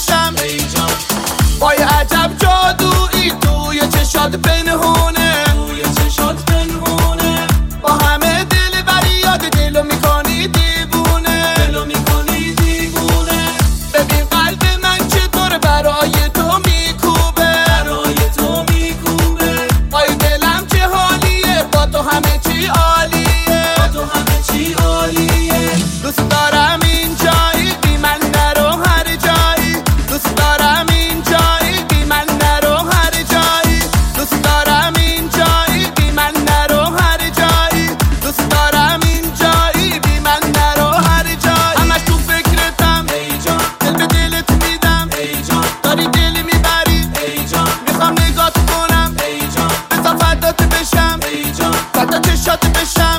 بشم وای عجب جادویی توی چشات پنهونه با همه دل بری یاد دلو میکنی دیوونه ببین قلب من چطور برای تو میکوبه وای دلم چه حالیه با تو همه چی عالیه دوست دارم این جایی بی من نرو هر جایی دوست دارم این جایی بی من نرو هر جایی دوست دارم این جایی بی من نرو هر جایی دوست دارم این جایی بی من نرو هر جایی همش تو فکرتم دل به دلت میدم داری دل میبری میخوام نگات کنم بذار فدات بشم فدا چشات بشم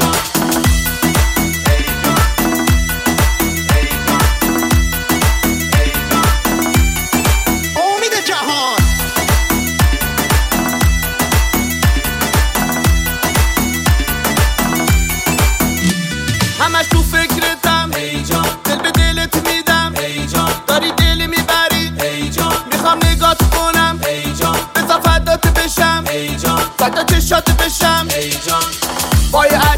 همش تو فکرتم دل به دلت میدم داری دل میبری میخوام نگات کنم بذار فدات بشم فدا چشات بشم وای